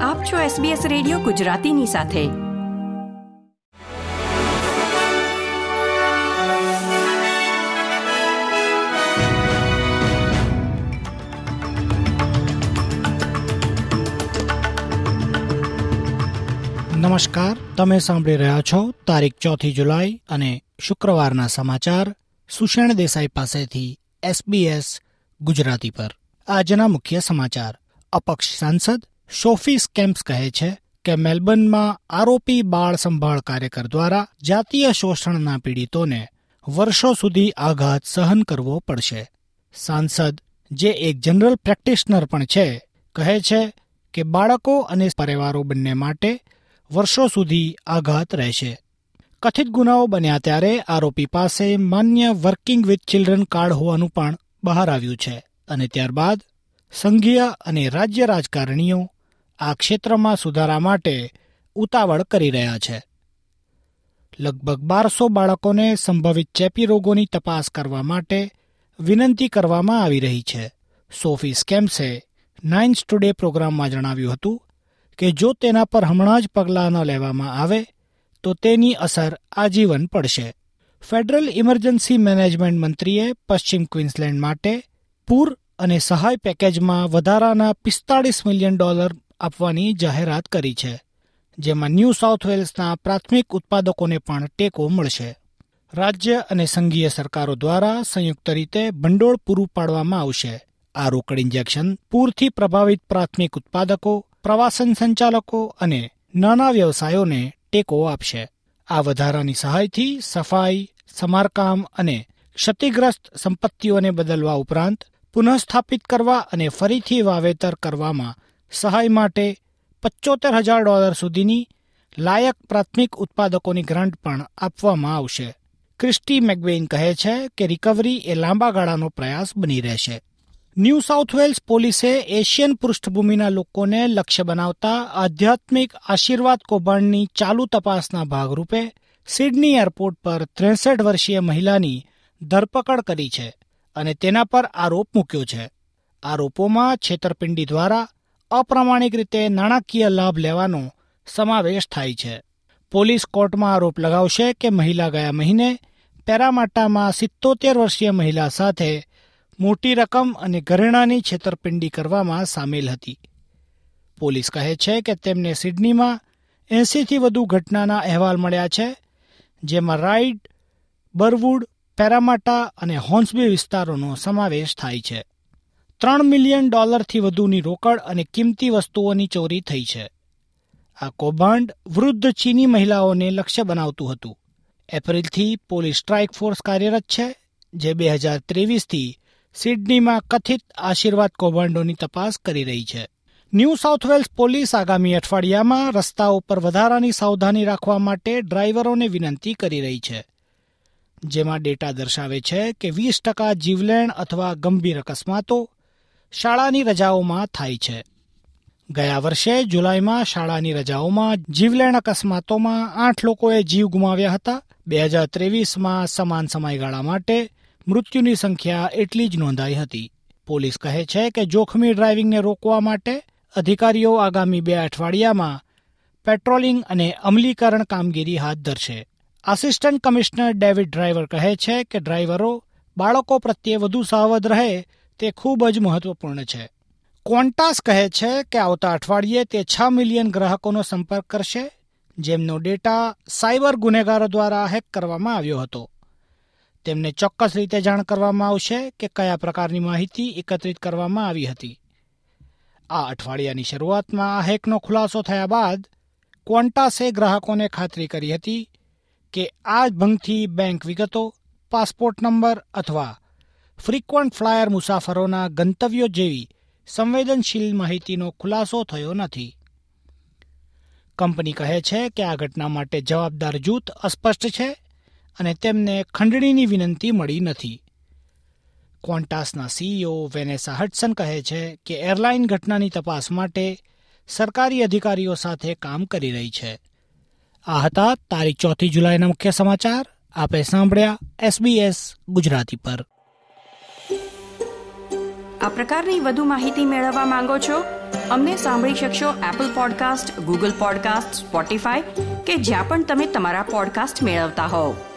આપ છો SBS radio ગુજરાતીની સાથે. નમસ્કાર, તમે સાંભળી રહ્યા છો તારીખ 4 જુલાઈ અને શુક્રવારના સમાચાર સુષેણ દેસાઈ પાસેથી SBS ગુજરાતી પર. આજના મુખ્ય સમાચાર. અપક્ષ સાંસદ સોફી સ્કેમ્પ્સ કહે છે કે મેલબર્નમાં આરોપી બાળ સંભાળ કાર્યકર દ્વારા જાતીય શોષણના પીડિતોને વર્ષો સુધી આઘાત સહન કરવો પડશે. સાંસદ, જે એક જનરલ પ્રેક્ટિશનર પણ છે, કહે છે કે બાળકો અને પરિવારો બંને માટે વર્ષો સુધી આઘાત રહેશે. કથિત ગુનાઓ બન્યા ત્યારે આરોપી પાસે માન્ય વર્કિંગ વિથ ચિલ્ડ્રન કાર્ડ હોવાનું પણ બહાર આવ્યું છે અને ત્યારબાદ સંઘીય અને રાજ્ય રાજકારણીઓ આ ક્ષેત્રમાં સુધારા માટે ઉતાવળ કરી રહ્યા છે. લગભગ 1200 બાળકોને સંભવિત ચેપી રોગોની તપાસ કરવા માટે વિનંતી કરવામાં આવી રહી છે. સોફી સ્કેમ્પ્સે 9 ટુડે પ્રોગ્રામમાં જણાવ્યું હતું કે જો તેના પર હમણાં જ પગલાં ન લેવામાં આવે તો તેની અસર આજીવન પડશે. ફેડરલ ઇમરજન્સી મેનેજમેન્ટ મંત્રીએ પશ્ચિમ ક્વીન્સલેન્ડ માટે પૂર અને સહાય પેકેજમાં વધારાના $45 મિલિયન આપવાની જાહેરાત કરી છે, જેમાં ન્યૂ સાઉથ વેલ્સના પ્રાથમિક ઉત્પાદકોને પણ ટેકો મળશે. રાજ્ય અને સંઘીય સરકારો દ્વારા સંયુક્ત રીતે ભંડોળ પૂરું પાડવામાં આવશે. આ રોકડ ઇન્જેક્શન પૂરથી પ્રભાવિત પ્રાથમિક ઉત્પાદકો, પ્રવાસન સંચાલકો અને નાના વ્યવસાયોને ટેકો આપશે. આ વધારાની સહાયથી સફાઈ, સમારકામ અને ક્ષતિગ્રસ્ત સંપત્તિઓને બદલવા ઉપરાંત પુનઃસ્થાપિત કરવા અને ફરીથી વાવેતર કરવામાં સહાય માટે $75,000 સુધીની લાયક પ્રાથમિક ઉત્પાદકોની ગ્રાન્ટ પણ આપવામાં આવશે. ક્રિસ્ટી મેકબેઇન કહે છે કે રિકવરી એ લાંબા ગાળાનો પ્રયાસ બની રહેશે. ન્યૂ સાઉથ વેલ્સ પોલીસે એશિયન પૃષ્ઠભૂમિના લોકોને લક્ષ્ય બનાવતા આધ્યાત્મિક આશીર્વાદ કૌભાંડની ચાલુ તપાસના ભાગરૂપે સિડની એરપોર્ટ પર 63 વર્ષીય મહિલાની ધરપકડ કરી છે અને તેના પર આરોપ મૂક્યો છે. આરોપોમાં છેતરપિંડી દ્વારા અપ્રામાણિક રીતે નાણાકીય લાભ લેવાનો સમાવેશ થાય છે. પોલીસ કોર્ટમાં આરોપ લગાવશે કે મહિલા ગયા મહિને પેરામાટામાં 77 વર્ષીય મહિલા સાથે મોટી રકમ અને ઘરેણાની છેતરપિંડી કરવામાં સામેલ હતી. પોલીસ કહે છે કે તેમને સિડનીમાં 80થી વધુ ઘટનાના અહેવાલ મળ્યા છે, જેમાં રાઇડ, બરવુડ, પેરામાટા અને હોર્ન્સબી વિસ્તારોનો સમાવેશ થાય છે. $3 મિલિયન વધુની રોકડ અને કિંમતી વસ્તુઓની ચોરી થઈ છે. આ કૌભાંડ વૃદ્ધ ચીની મહિલાઓને લક્ષ્ય બનાવતું હતું. એપ્રિલથી પોલીસ સ્ટ્રાઇક ફોર્સ કાર્યરત છે, જે 2023થી સિડનીમાં કથિત આશીર્વાદ કૌભાંડોની તપાસ કરી રહી છે. ન્યૂ સાઉથ વેલ્સ પોલીસ આગામી અઠવાડિયામાં રસ્તાઓ પર વધારાની સાવધાની રાખવા માટે ડ્રાઈવરોને વિનંતી કરી રહી છે, જેમાં ડેટા દર્શાવે છે કે 20% જીવલેણ અથવા ગંભીર અકસ્માતો શાળાની રજાઓમાં થાય છે. ગયા વર્ષે જુલાઈમાં શાળાની રજાઓમાં જીવલેણ અકસ્માતોમાં 8 લોકોએ જીવ ગુમાવ્યા હતા. 2023માં સમાન સમયગાળા માટે મૃત્યુની સંખ્યા એટલી જ નોંધાઈ હતી. પોલીસ કહે છે કે જોખમી ડ્રાઇવિંગને રોકવા માટે અધિકારીઓ આગામી 2 અઠવાડિયામાં પેટ્રોલિંગ અને અમલીકરણ કામગીરી હાથ ધરશે. આસિસ્ટન્ટ કમિશનર ડેવિડ ડ્રાઈવર કહે છે કે ડ્રાઈવરો બાળકો પ્રત્યે વધુ સાવધ રહે તે ખૂબ જ મહત્વપૂર્ણ છે. ક્વોન્ટાસ કહે છે કે આવતા અઠવાડિયે તે 6 મિલિયન ગ્રાહકોનો સંપર્ક કરશે, જેમનો ડેટા સાયબર ગુનેગારો દ્વારા હેક કરવામાં આવ્યો હતો. તેમને ચોક્કસ રીતે જાણ કરવામાં આવશે કે કયા પ્રકારની માહિતી એકત્રિત કરવામાં આવી હતી. આ અઠવાડિયાની શરૂઆતમાં આ હેકનો ખુલાસો થયા બાદ ક્વોન્ટાસે ગ્રાહકોને ખાતરી કરી હતી કે આ ભંગથી બેંક વિગતો, પાસપોર્ટ નંબર અથવા ફ્રીક્વન્ટ ફ્લાયર મુસાફરોના ગંતવ્યો જેવી સંવેદનશીલ માહિતીનો ખુલાસો થયો નથી. કંપની કહે છે કે આ ઘટના માટે જવાબદાર જૂથ અસ્પષ્ટ છે અને તેમને ખંડણીની વિનંતી મળી નથી. ક્વોન્ટાસના સીઈઓ વેનેસા હડસન કહે છે કે એરલાઇન ઘટનાની તપાસ માટે સરકારી અધિકારીઓ સાથે કામ કરી રહી છે. આ હતા તારીખ 4 જુલાઈના મુખ્ય સમાચાર. આપે સાંભળ્યા SBS ગુજરાતી પર. આ પ્રકારની વધુ માહિતી મેળવવા માંગો છો અમને સાંભળી શકશો Apple podcast, Google podcast, Spotify કે જ્યાં પણ તમે તમારા પોડકાસ્ટ મેળવતા હોવ.